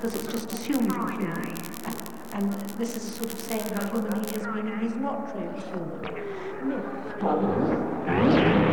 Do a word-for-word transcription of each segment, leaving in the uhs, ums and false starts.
because it's just assumed we're human. And this is a sort of saying how human he is, meaning he's not really human. Myth, Thomas.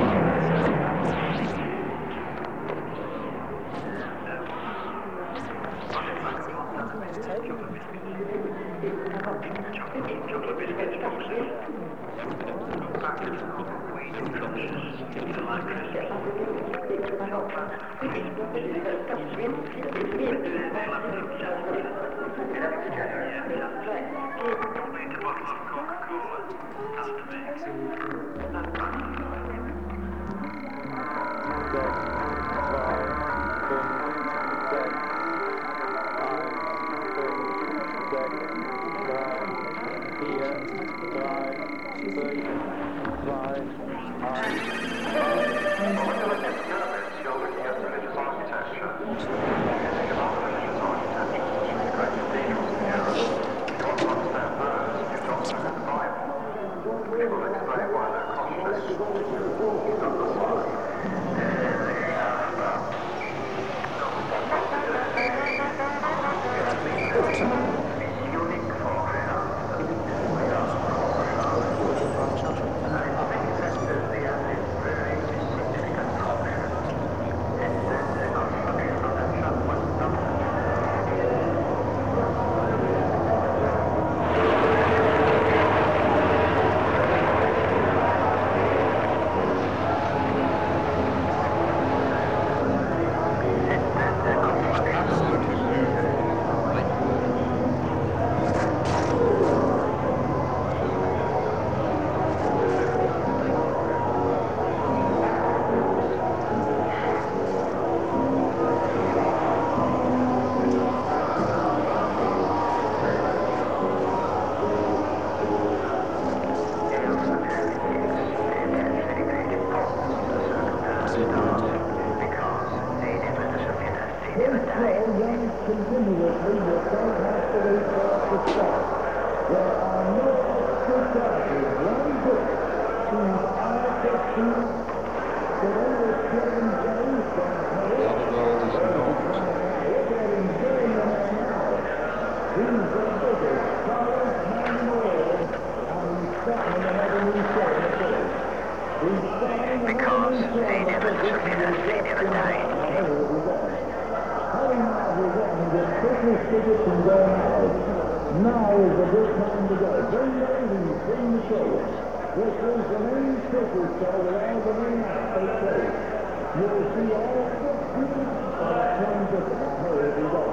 Now is a good time to go. Bring ladies, bring the children. This is the main circus show with all the main acts take place. You'll see all fifteen of ten different. Now hurry, we go.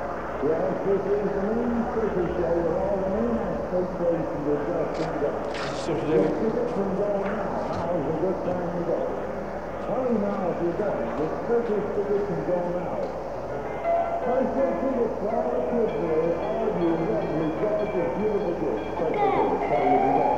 Yes, this is the main circus show with all the main acts take place in the just and go. The tickets can go now. Now is a good time to go. Hurry now if you're going. The circus tickets can go now. I said tickets for all the kids there, all of you, and then we got this beautiful gift. So, so, so, so,